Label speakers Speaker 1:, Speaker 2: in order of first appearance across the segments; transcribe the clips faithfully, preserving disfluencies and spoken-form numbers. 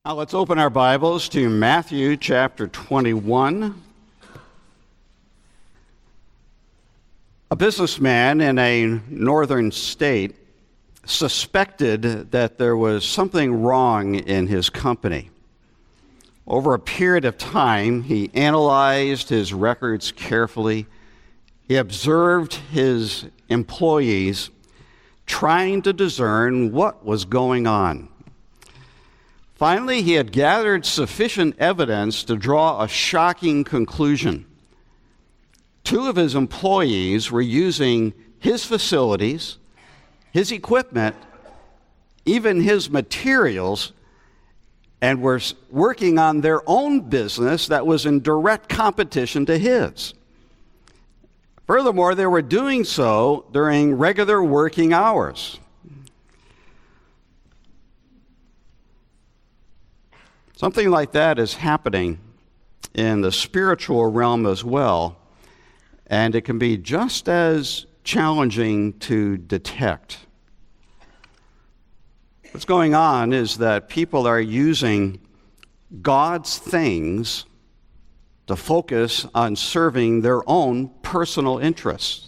Speaker 1: Now let's open our Bibles to Matthew chapter twenty-one. A businessman in a northern state suspected that there was something wrong in his company. Over a period of time, he analyzed his records carefully. He observed his employees, trying to discern what was going on. Finally, he had gathered sufficient evidence to draw a shocking conclusion. Two of his employees were using his facilities, his equipment, even his materials, and were working on their own business that was in direct competition to his. Furthermore, they were doing so during regular working hours. Something like that is happening in the spiritual realm as well, and it can be just as challenging to detect. What's going on is that people are using God's things to focus on serving their own personal interests.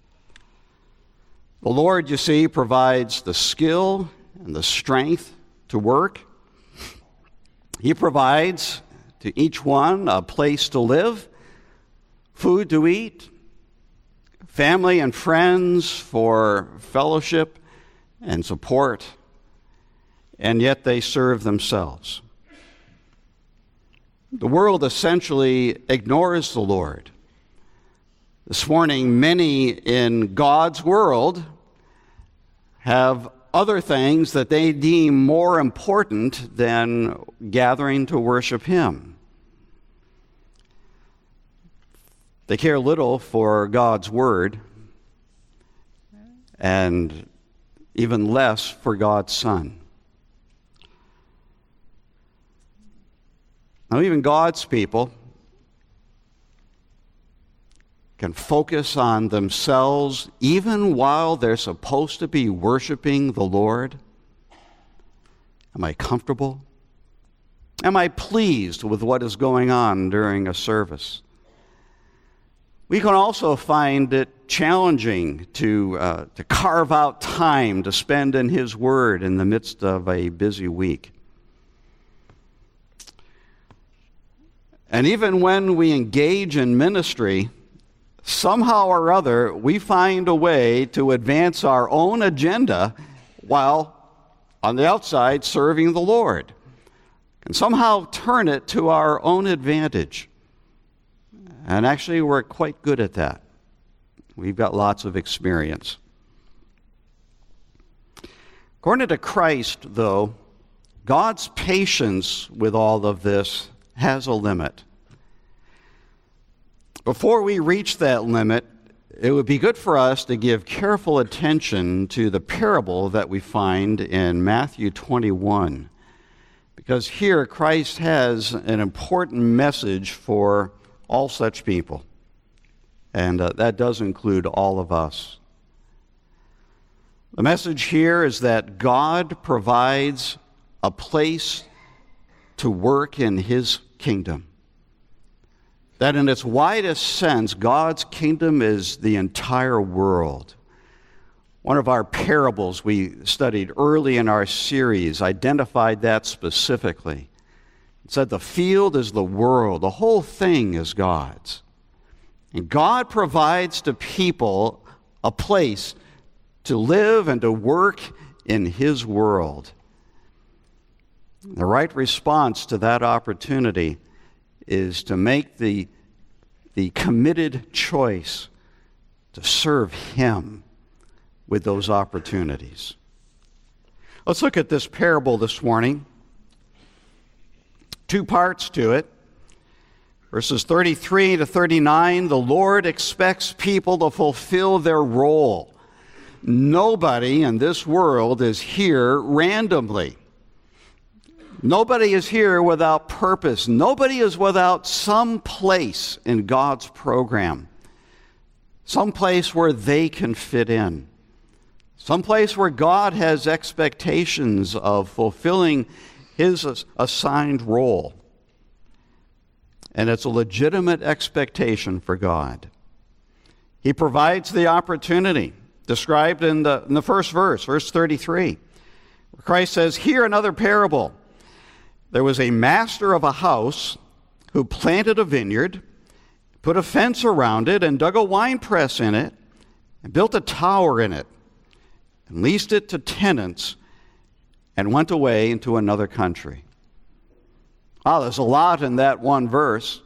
Speaker 1: The Lord, you see, provides the skill and the strength to work. He provides to each one a place to live, food to eat, family and friends for fellowship and support, and yet they serve themselves. The world essentially ignores the Lord. This morning, many in God's world have other things that they deem more important than gathering to worship Him. They care little for God's Word and even less for God's Son. Now, even God's people can focus on themselves even while they're supposed to be worshiping the Lord. Am I comfortable? Am I pleased with what is going on during a service? We can also find it challenging to, uh, to carve out time to spend in His Word in the midst of a busy week. And even when we engage in ministry, somehow or other, we find a way to advance our own agenda while on the outside serving the Lord, and somehow turn it to our own advantage. And actually, we're quite good at that. We've got lots of experience. According to Christ, though, God's patience with all of this has a limit. Before we reach that limit, it would be good for us to give careful attention to the parable that we find in Matthew twenty-one, because here Christ has an important message for all such people, and uh, that does include all of us. The message here is that God provides a place to work in His kingdom. That in its widest sense, God's kingdom is the entire world. One of our parables we studied early in our series identified that specifically. It said the field is the world, the whole thing is God's. And God provides to people a place to live and to work in His world. The right response to that opportunity is to make the, the committed choice to serve Him with those opportunities. Let's look at this parable this morning. Two parts to it. Verses thirty-three to thirty-nine, the Lord expects people to fulfill their role. Nobody in this world is here randomly. Nobody is here without purpose. Nobody is without some place in God's program, some place where they can fit in, some place where God has expectations of fulfilling his assigned role. And it's a legitimate expectation for God. He provides the opportunity, described in the, in the first verse, verse thirty-three. Christ says, "Hear another parable. There was a master of a house who planted a vineyard, put a fence around it, and dug a winepress in it, and built a tower in it, and leased it to tenants, and went away into another country." Ah, there's a lot in that one verse.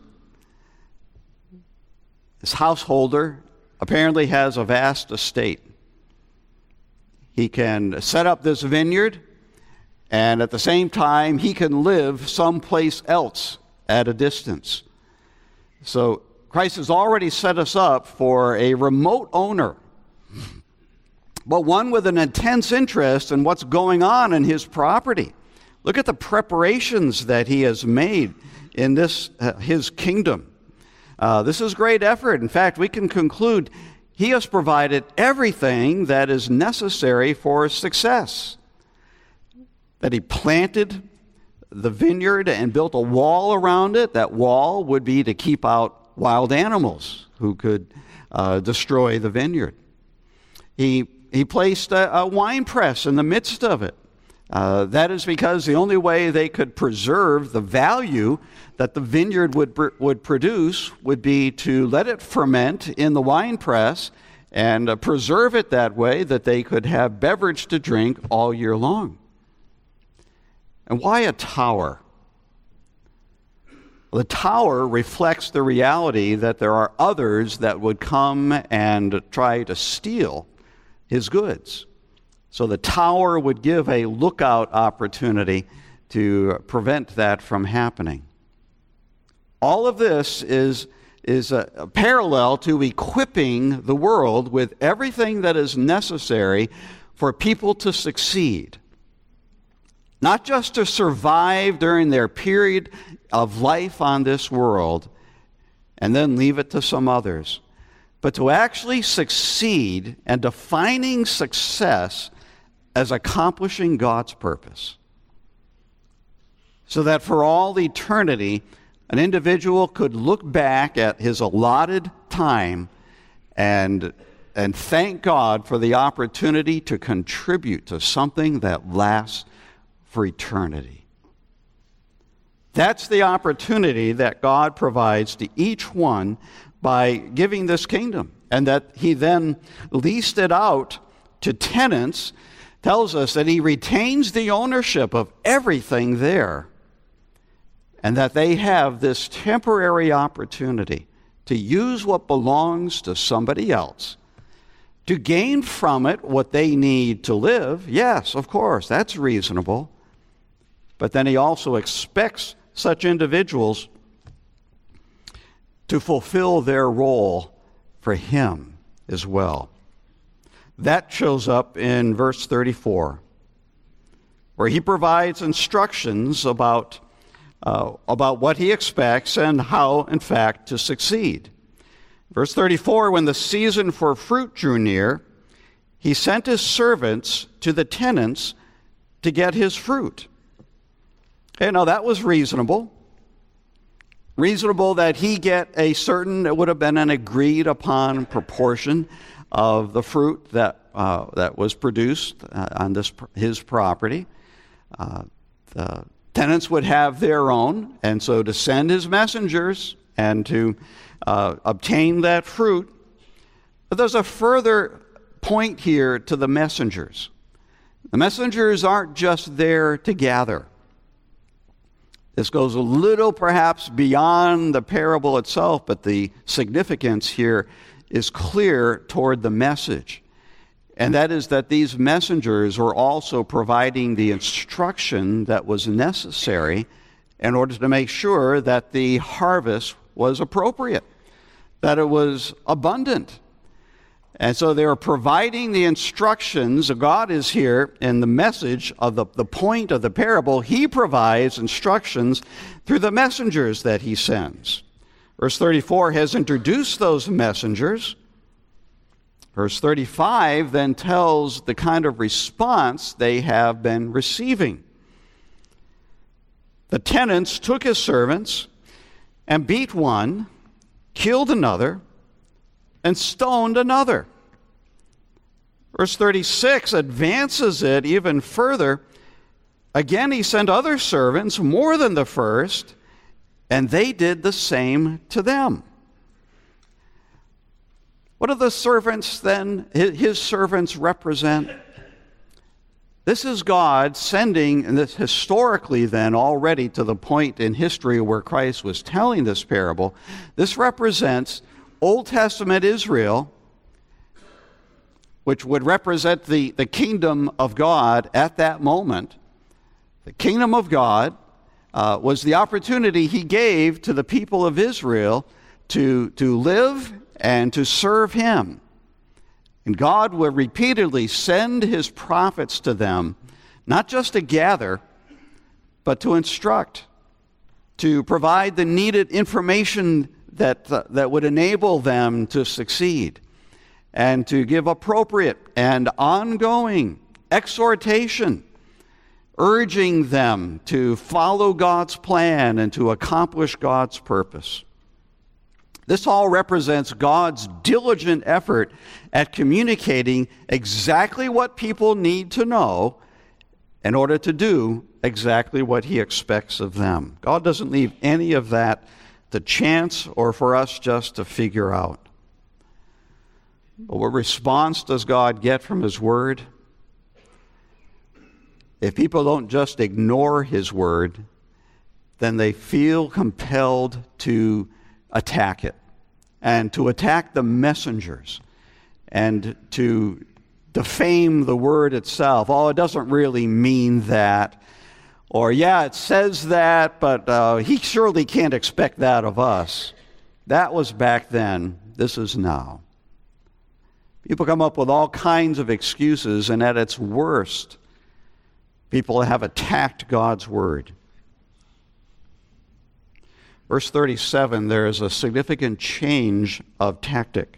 Speaker 1: This householder apparently has a vast estate. He can set up this vineyard, and at the same time, he can live someplace else at a distance. So Christ has already set us up for a remote owner, but one with an intense interest in what's going on in his property. Look at the preparations that he has made in this uh, his kingdom. Uh, this is great effort. In fact, we can conclude he has provided everything that is necessary for success. That he planted the vineyard and built a wall around it. That wall would be to keep out wild animals who could uh, destroy the vineyard. He, he placed a, a wine press in the midst of it. Uh, that is because the only way they could preserve the value that the vineyard would would produce would be to let it ferment in the wine press and uh, preserve it that way that they could have beverage to drink all year long. And why a tower? Well, the tower reflects the reality that there are others that would come and try to steal his goods. So the tower would give a lookout opportunity to prevent that from happening. All of this is, is a, a parallel to equipping the world with everything that is necessary for people to succeed. Not just to survive during their period of life on this world and then leave it to some others, but to actually succeed and defining success as accomplishing God's purpose. So that for all eternity, an individual could look back at his allotted time and, and thank God for the opportunity to contribute to something that lasts for eternity. That's the opportunity that God provides to each one by giving this kingdom, and that he then leased it out to tenants. Tells us that he retains the ownership of everything there, and that they have this temporary opportunity to use what belongs to somebody else, to gain from it what they need to live. Yes, of course, that's reasonable. But then he also expects such individuals to fulfill their role for him as well. That shows up in verse thirty-four, where he provides instructions about, uh, about what he expects and how, in fact, to succeed. Verse thirty-four, when the season for fruit drew near, he sent his servants to the tenants to get his fruit. Okay, now that was reasonable. Reasonable that he get a certain, it would have been an agreed upon proportion of the fruit that uh, that was produced uh, on this his property. Uh, the tenants would have their own, and so to send his messengers and to uh, obtain that fruit. But there's a further point here to the messengers. The messengers aren't just there to gather. This goes a little perhaps beyond the parable itself, but the significance here is clear toward the message. And that is that these messengers were also providing the instruction that was necessary in order to make sure that the harvest was appropriate, that it was abundant. And so they were providing the instructions. God is here in the message of the, the point of the parable. He provides instructions through the messengers that he sends. Verse thirty-four has introduced those messengers. Verse thirty-five then tells the kind of response they have been receiving. The tenants took his servants and beat one, killed another, and stoned another. Verse thirty-six advances it even further. Again, he sent other servants, more than the first, and they did the same to them. What do the servants then, his servants represent? This is God sending, and this historically then already to the point in history where Christ was telling this parable, this represents Old Testament Israel, which would represent the, the kingdom of God at that moment. The kingdom of God uh, was the opportunity he gave to the people of Israel to, to live and to serve him. And God would repeatedly send his prophets to them, not just to gather, but to instruct, to provide the needed information that, uh, that would enable them to succeed, and to give appropriate and ongoing exhortation, urging them to follow God's plan and to accomplish God's purpose. This all represents God's diligent effort at communicating exactly what people need to know in order to do exactly what he expects of them. God doesn't leave any of that to chance or for us just to figure out. But what response does God get from his word? If people don't just ignore his word, then they feel compelled to attack it, and to attack the messengers, and to defame the word itself. Oh, it doesn't really mean that. Or, yeah, it says that, but uh, he surely can't expect that of us. That was back then. This is now. People come up with all kinds of excuses, and at its worst, people have attacked God's word. Verse thirty-seven, there is a significant change of tactic.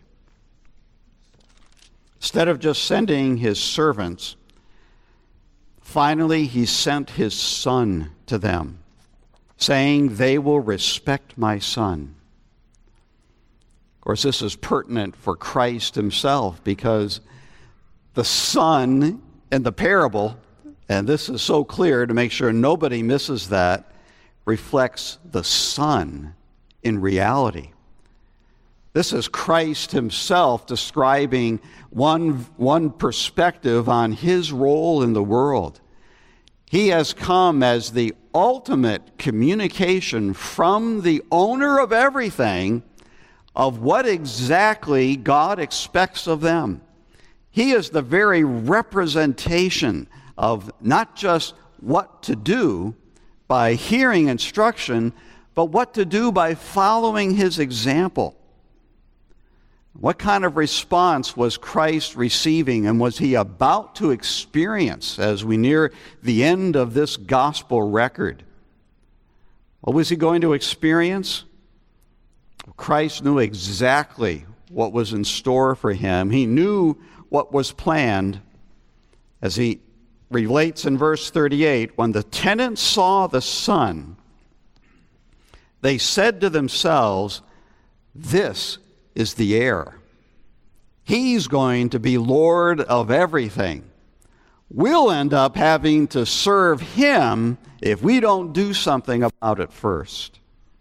Speaker 1: Instead of just sending his servants, finally he sent his son to them, saying, "They will respect my son." Of course, this is pertinent for Christ himself, because the son in the parable, and this is so clear to make sure nobody misses that, reflects the Son in reality. This is Christ himself describing one, one perspective on his role in the world. He has come as the ultimate communication from the owner of everything of what exactly God expects of them. He is the very representation of not just what to do by hearing instruction, but what to do by following his example. What kind of response was Christ receiving, and was he about to experience as we near the end of this gospel record? What was he going to experience? Christ knew exactly what was in store for him. He knew what was planned, as he relates in verse thirty-eight, when the tenants saw the son, they said to themselves, "This is the heir. He's going to be Lord of everything. We'll end up having to serve him if we don't do something about it first.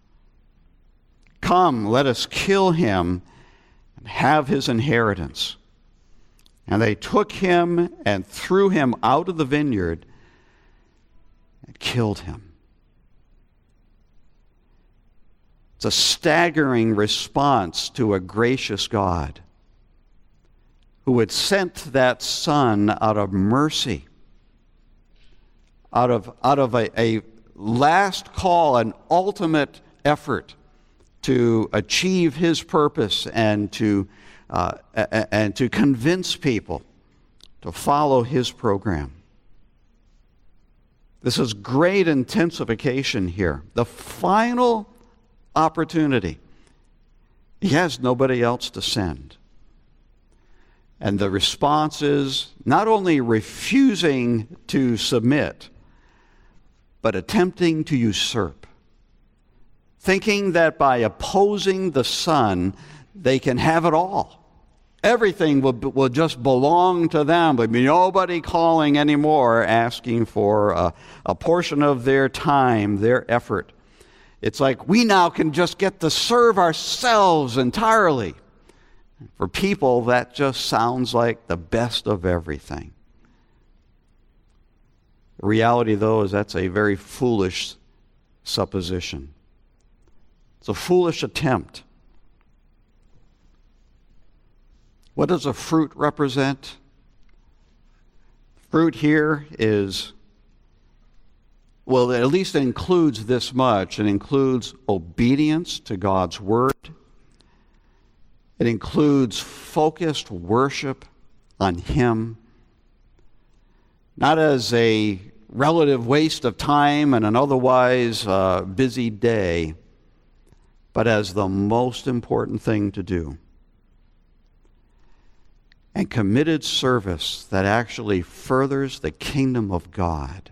Speaker 1: Come, let us kill him and have his inheritance." And they took him and threw him out of the vineyard and killed him. It's a staggering response to a gracious God who had sent that son out of mercy, out of, out of a, a last call, an ultimate effort to achieve his purpose and to Uh, and to convince people to follow his program. This is great intensification here. The final opportunity. He has nobody else to send. And the response is not only refusing to submit, but attempting to usurp, thinking that by opposing the Son, they can have it all. Everything will, will just belong to them. There'll be nobody calling anymore, asking for a, a portion of their time, their effort. It's like we now can just get to serve ourselves entirely. For people, that just sounds like the best of everything. The reality, though, is that's a very foolish supposition. It's a foolish attempt. What does a fruit represent? Fruit here is, well, at least it includes this much. It includes obedience to God's word. It includes focused worship on Him, not as a relative waste of time and an otherwise uh, busy day, but as the most important thing to do. And committed service that actually furthers the kingdom of God.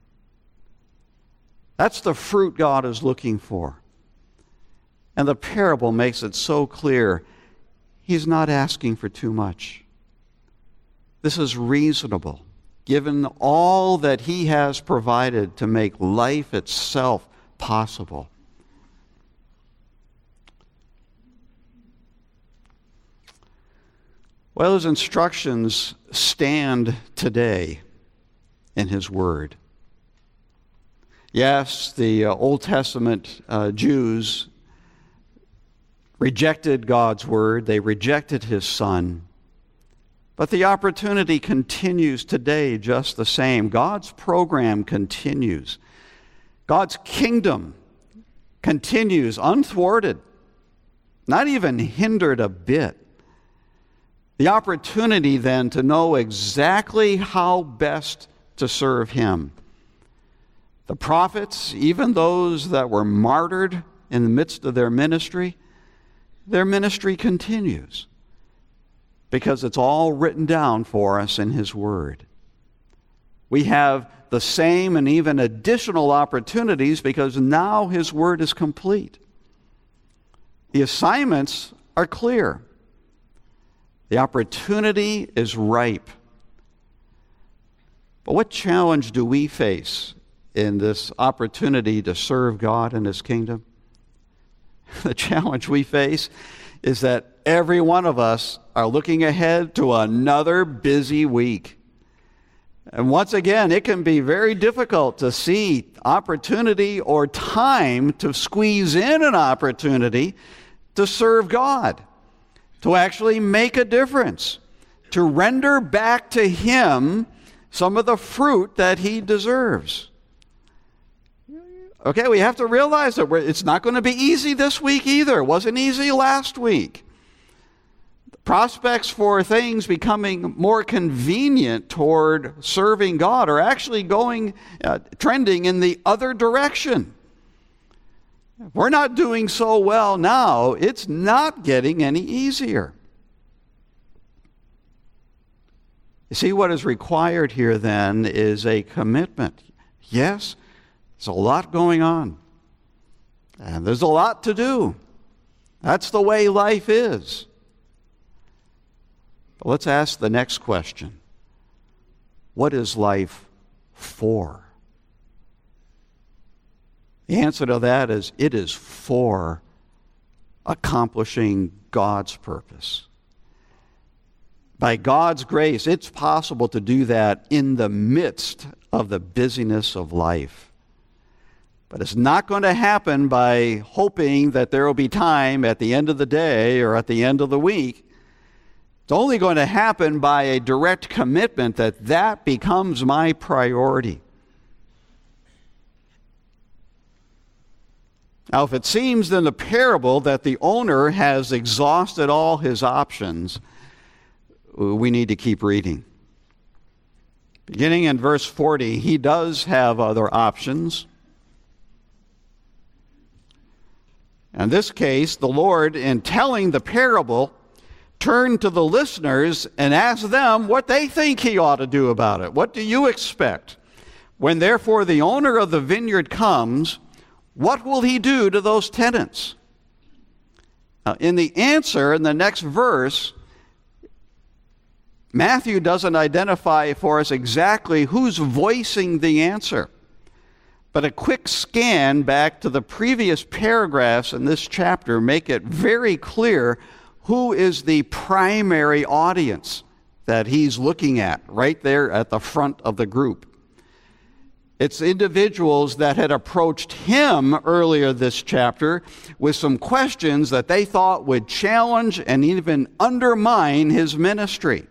Speaker 1: That's the fruit God is looking for. And the parable makes it so clear. He's not asking for too much. This is reasonable, given all that He has provided to make life itself possible. Well, His instructions stand today in His Word. Yes, the uh, Old Testament uh, Jews rejected God's Word. They rejected His Son. But the opportunity continues today just the same. God's program continues. God's kingdom continues unthwarted, not even hindered a bit. The opportunity then to know exactly how best to serve Him. The prophets, even those that were martyred in the midst of their ministry, their ministry continues because it's all written down for us in His Word. We have the same and even additional opportunities because now His Word is complete. The assignments are clear. The opportunity is ripe. But what challenge do we face in this opportunity to serve God and His kingdom? The challenge we face is that every one of us are looking ahead to another busy week. And once again, it can be very difficult to see opportunity or time to squeeze in an opportunity to serve God, to actually make a difference, to render back to Him some of the fruit that He deserves. Okay, we have to realize that we're, it's not going to be easy this week either. It wasn't easy last week. The prospects for things becoming more convenient toward serving God are actually going, uh, trending in the other direction. If we're not doing so well now, it's not getting any easier. You see, what is required here then is a commitment. Yes, there's a lot going on. And there's a lot to do. That's the way life is. But let's ask the next question. What is life for? The answer to that is it is for accomplishing God's purpose. By God's grace, it's possible to do that in the midst of the busyness of life. But it's not going to happen by hoping that there will be time at the end of the day or at the end of the week. It's only going to happen by a direct commitment that that becomes my priority. Now, if it seems in the parable that the owner has exhausted all his options, we need to keep reading. Beginning in verse forty, he does have other options. In this case, the Lord, in telling the parable, turned to the listeners and asked them what they think He ought to do about it. What do you expect? When therefore the owner of the vineyard comes, what will he do to those tenants? Now, in the answer in the next verse, Matthew doesn't identify for us exactly who's voicing the answer. But a quick scan back to the previous paragraphs in this chapter make it very clear who is the primary audience that he's looking at right there at the front of the group. It's individuals that had approached him earlier this chapter with some questions that they thought would challenge and even undermine his ministry.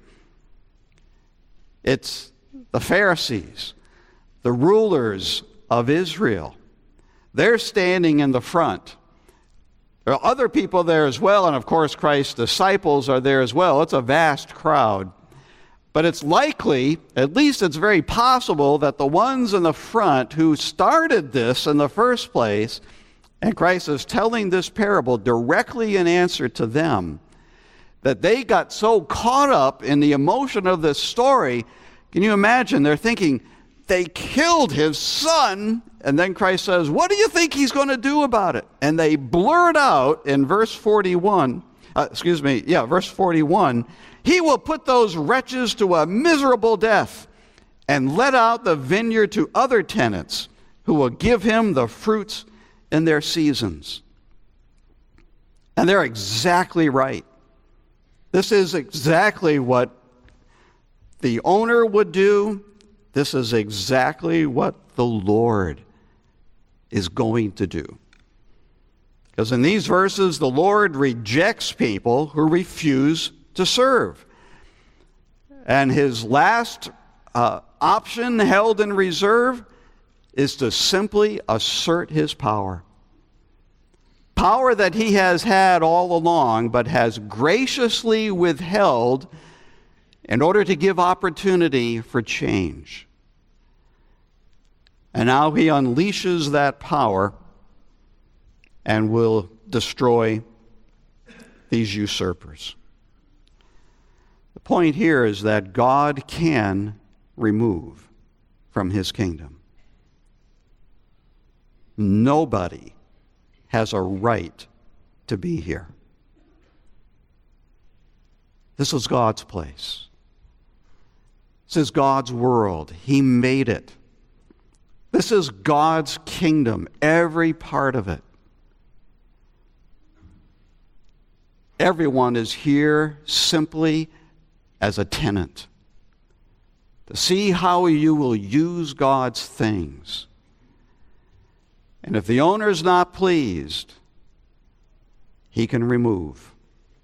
Speaker 1: It's the Pharisees, the rulers of Israel. They're standing in the front. There are other people there as well, and of course Christ's disciples are there as well. It's a vast crowd. But it's likely, at least it's very possible, that the ones in the front who started this in the first place, and Christ is telling this parable directly in answer to them, that they got so caught up in the emotion of this story. Can you imagine? They're thinking, they killed his son, and then Christ says, what do you think he's going to do about it? And they blurt out in verse forty-one, uh, excuse me, yeah, verse forty-one, he will put those wretches to a miserable death and let out the vineyard to other tenants who will give him the fruits in their seasons. And they're exactly right. This is exactly what the owner would do. This is exactly what the Lord is going to do. Because in these verses, the Lord rejects people who refuse to serve. And his last uh, option held in reserve is to simply assert his power. Power that he has had all along, but has graciously withheld in order to give opportunity for change. And now he unleashes that power and will destroy these usurpers. The point here is that God can remove from his kingdom. Nobody has a right to be here. This is God's place. This is God's world. He made it. This is God's kingdom, every part of it. Everyone is here simply as a tenant, to see how you will use God's things. And if the owner's not pleased, he can remove.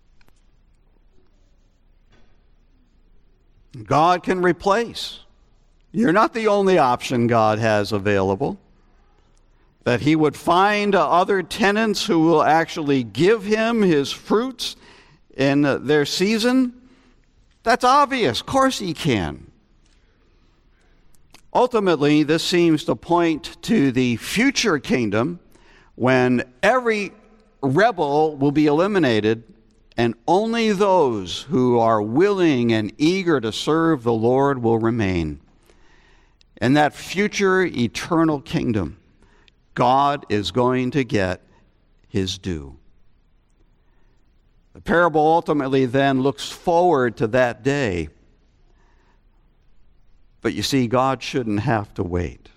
Speaker 1: God can replace. You're not the only option God has available. That he would find other tenants who will actually give him his fruits in their season. That's obvious. Of course he can. Ultimately, this seems to point to the future kingdom when every rebel will be eliminated and only those who are willing and eager to serve the Lord will remain. In that future eternal kingdom, God is going to get his due. The parable ultimately then looks forward to that day. But you see, God shouldn't have to wait.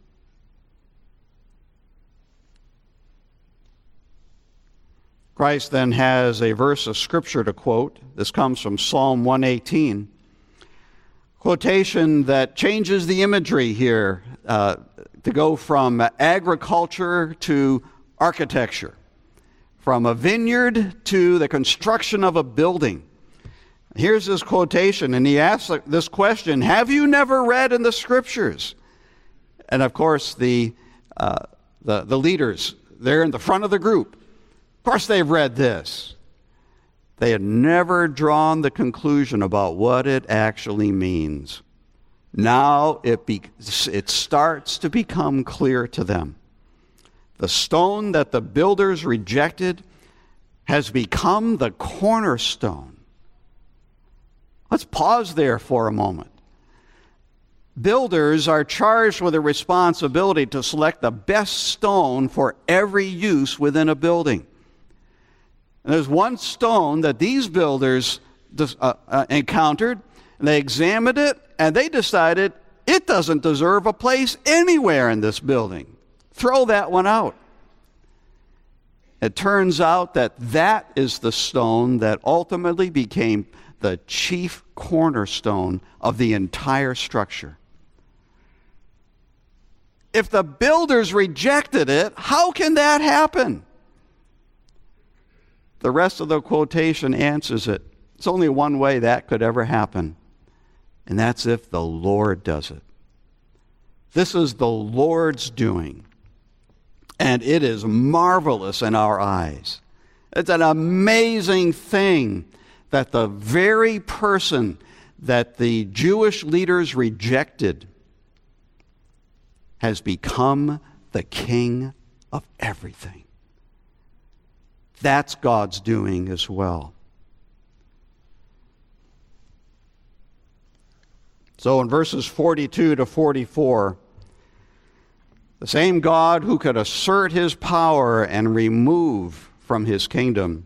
Speaker 1: Christ then has a verse of Scripture to quote. This comes from Psalm one eighteen. Quotation that changes the imagery here uh, to go from agriculture to architecture, from a vineyard to the construction of a building. Here's his quotation, and he asks this question, have you never read in the Scriptures? And of course, the, uh, the, the leaders, they're in the front of the group. Of course they've read this. They had never drawn the conclusion about what it actually means. Now it, be, it starts to become clear to them. The stone that the builders rejected has become the cornerstone. Let's pause there for a moment. builders are charged with a responsibility to select the best stone for every use within a building. And there's one stone that these builders uh, uh, encountered, and they examined it, and they decided it doesn't deserve a place anywhere in this building. Throw that one out. It turns out that that is the stone that ultimately became the chief cornerstone of the entire structure. If the builders rejected it, how can that happen? The rest of the quotation answers it. It's only one way that could ever happen, and that's if the Lord does it. This is the Lord's doing, and it is marvelous in our eyes. It's an amazing thing that the very person that the Jewish leaders rejected has become the king of everything. That's God's doing as well. So in verses forty-two to forty-four, the same God who could assert his power and remove from his kingdom,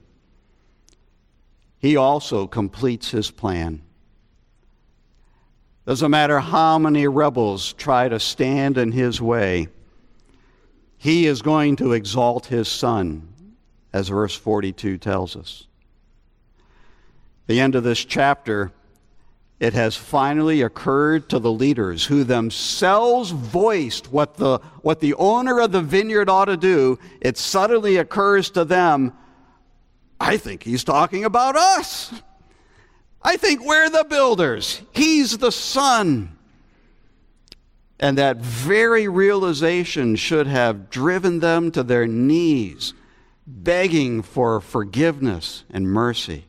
Speaker 1: he also completes his plan. Doesn't matter how many rebels try to stand in his way, he is going to exalt his Son, as verse forty-two tells us. The end of this chapter, it has finally occurred to the leaders who themselves voiced what the, what the owner of the vineyard ought to do. It suddenly occurs to them, I think he's talking about us. I think we're the builders. He's the Son. And that very realization should have driven them to their knees, begging for forgiveness and mercy.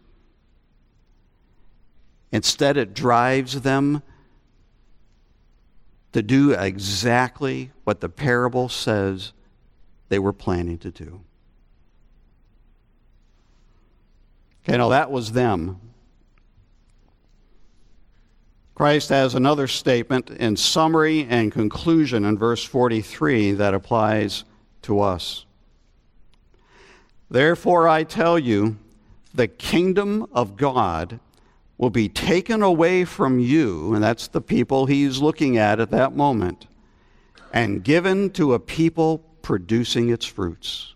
Speaker 1: Instead, it drives them to do exactly what the parable says they were planning to do. Okay, now that was them. Christ has another statement in summary and conclusion in verse forty-three that applies to us. Therefore, I tell you, the kingdom of God will be taken away from you, and that's the people he's looking at at that moment, and given to a people producing its fruits.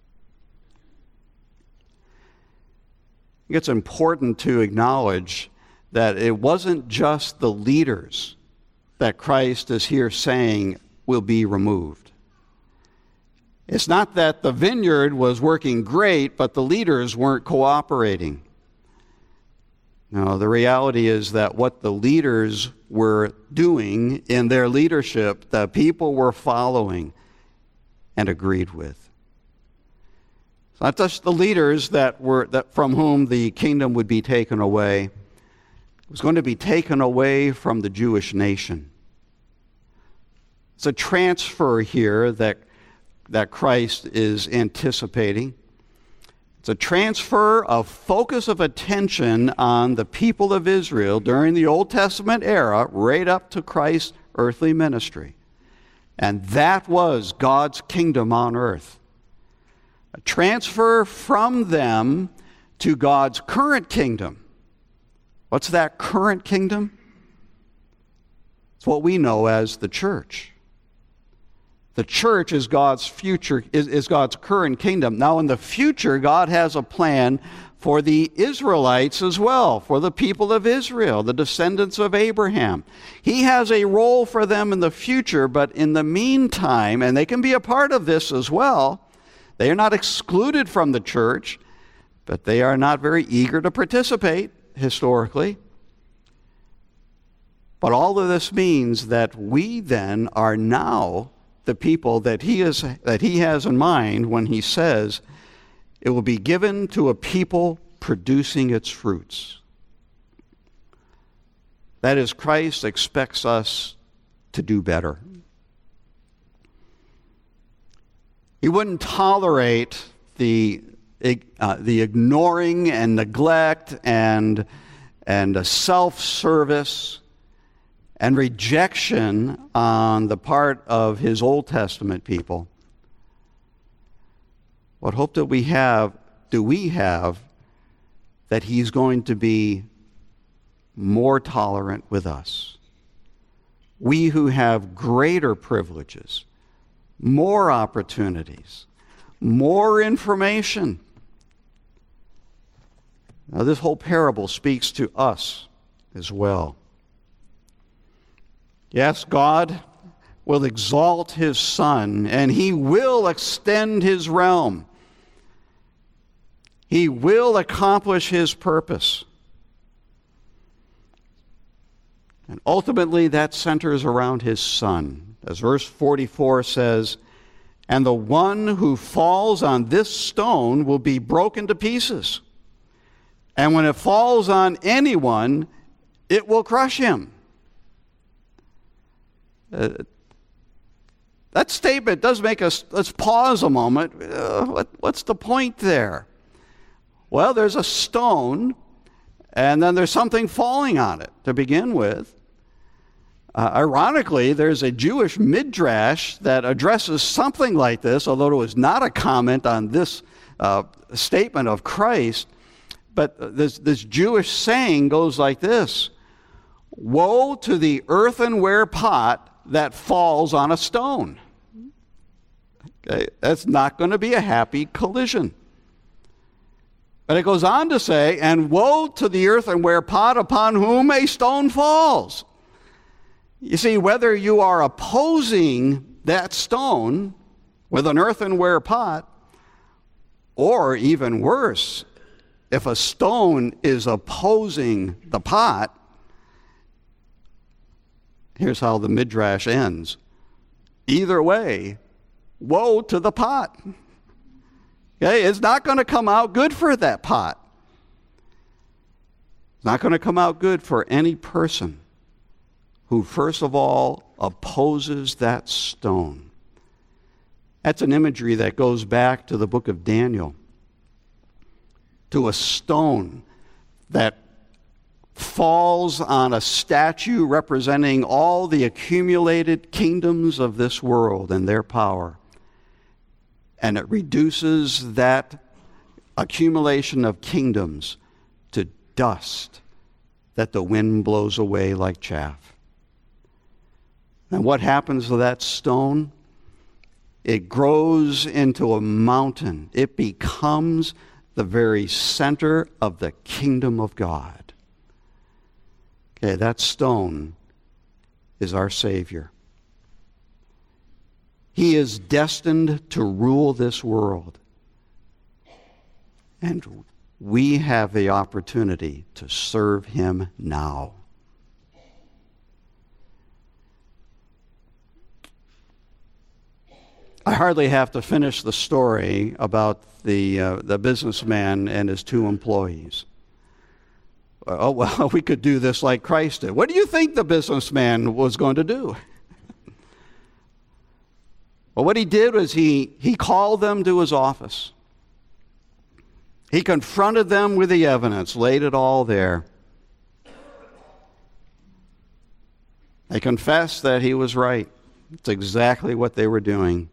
Speaker 1: It's important to acknowledge that it wasn't just the leaders that Christ is here saying will be removed. It's not that the vineyard was working great, but the leaders weren't cooperating. No, the reality is that what the leaders were doing in their leadership, the people were following and agreed with. It's not just the leaders that were that from whom the kingdom would be taken away. It was going to be taken away from the Jewish nation. It's a transfer here that, that Christ is anticipating. It's a transfer of focus of attention on the people of Israel during the Old Testament era, right up to Christ's earthly ministry. And that was God's kingdom on earth. A transfer from them to God's current kingdom. What's that current kingdom? It's what we know as the church. The church is God's future, is, is God's current kingdom. Now in the future, God has a plan for the Israelites as well, for the people of Israel, the descendants of Abraham. He has a role for them in the future, but in the meantime, and they can be a part of this as well, they are not excluded from the church, but they are not very eager to participate historically. But all of this means that we then are now the people that he is that he has in mind when he says it will be given to a people producing its fruits. That is, Christ expects us to do better. He wouldn't tolerate the uh, the ignoring and neglect and and self-service and rejection on the part of his Old Testament people, what hope do we have, do we have that he's going to be more tolerant with us? We who have greater privileges, more opportunities, more information. Now, this whole parable speaks to us as well. Yes, God will exalt his Son, and he will extend his realm. He will accomplish his purpose. And ultimately, that centers around his Son. As verse forty-four says, "And the one who falls on this stone will be broken to pieces. And when it falls on anyone, it will crush him." Uh, that statement does make us, let's pause a moment. Uh, what, what's the point there? Well, there's a stone, and then there's something falling on it to begin with. Uh, ironically, there's a Jewish midrash that addresses something like this, although it was not a comment on this uh, statement of Christ. But this, this Jewish saying goes like this: "Woe to the earthenware pot that falls on a stone." Okay, that's not going to be a happy collision. But it goes on to say, "And woe to the earthenware pot upon whom a stone falls." You see, whether you are opposing that stone with an earthenware pot, or even worse, if a stone is opposing the pot, here's how the midrash ends. Either way, woe to the pot. Okay, it's not going to come out good for that pot. It's not going to come out good for any person who, first of all, opposes that stone. That's an imagery that goes back to the book of Daniel, to a stone that falls on a statue representing all the accumulated kingdoms of this world and their power. And it reduces that accumulation of kingdoms to dust that the wind blows away like chaff. And what happens to that stone? It grows into a mountain. It becomes the very center of the kingdom of God. Okay, that stone is our Savior. He is destined to rule this world. And we have the opportunity to serve him now. I hardly have to finish the story about the uh, the businessman and his two employees. Oh, well, we could do this like Christ did. What do you think the businessman was going to do? Well, what he did was he, he called them to his office. He confronted them with the evidence, laid it all there. They confessed that he was right. It's exactly what they were doing.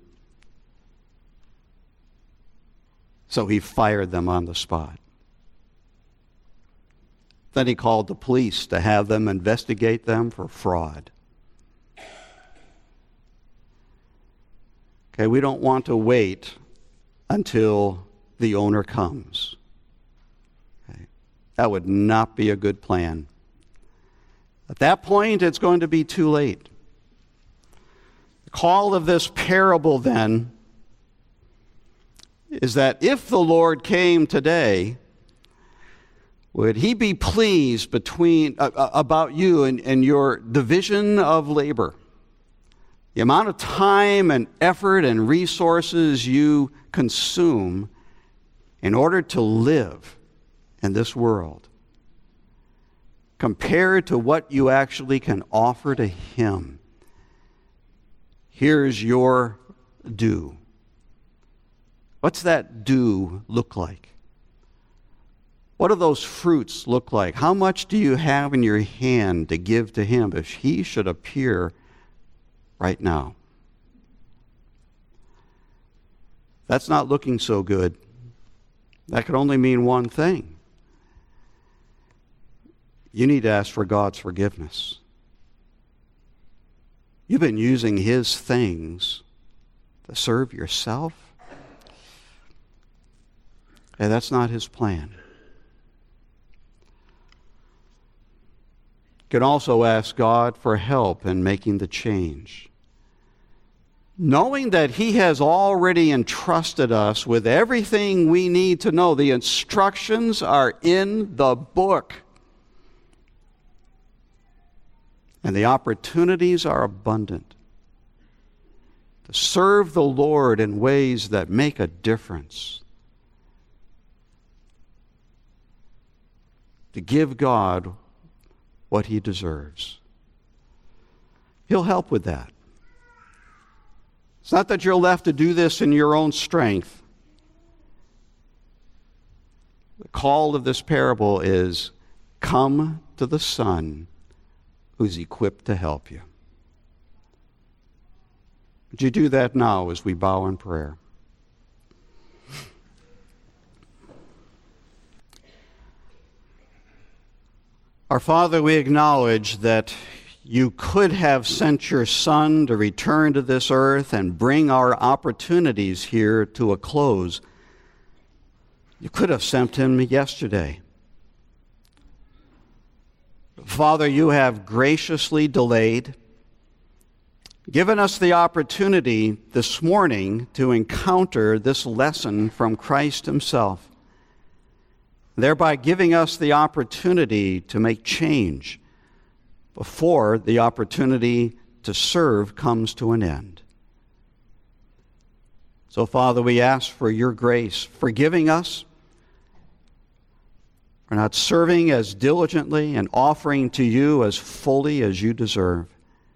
Speaker 1: So he fired them on the spot. Then he called the police to have them investigate them for fraud. Okay, we don't want to wait until the owner comes. Okay, that would not be a good plan. At that point, it's going to be too late. The call of this parable, then, is that if the Lord came today, would he be pleased between uh, about you and, and your division of labor? The amount of time and effort and resources you consume in order to live in this world, compared to what you actually can offer to him. Here's your due. What's that due look like? What do those fruits look like? How much do you have in your hand to give to him if he should appear right now? That's not looking so good. That could only mean one thing. You need to ask for God's forgiveness. You've been using his things to serve yourself. And that's not his plan. You can also ask God for help in making the change. Knowing that he has already entrusted us with everything we need to know. The instructions are in the book. And the opportunities are abundant to serve the Lord in ways that make a difference. To give God what he deserves. He'll help with that. It's not that you're left to do this in your own strength. The call of this parable is, come to the Son who's equipped to help you. Would you do that now as we bow in prayer? Our Father, we acknowledge that you could have sent your Son to return to this earth and bring our opportunities here to a close. You could have sent him yesterday. Father, you have graciously delayed, given us the opportunity this morning to encounter this lesson from Christ himself, thereby giving us the opportunity to make change before the opportunity to serve comes to an end. So, Father, we ask for your grace, forgiving us for not serving as diligently and offering to you as fully as you deserve.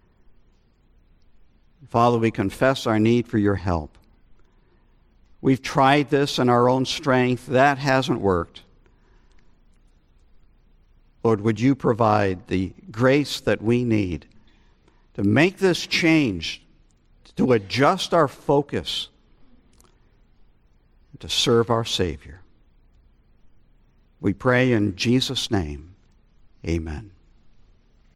Speaker 1: Father, we confess our need for your help. We've tried this in our own strength. That hasn't worked. Lord, would you provide the grace that we need to make this change, to adjust our focus, to serve our Savior. We pray in Jesus' name, amen.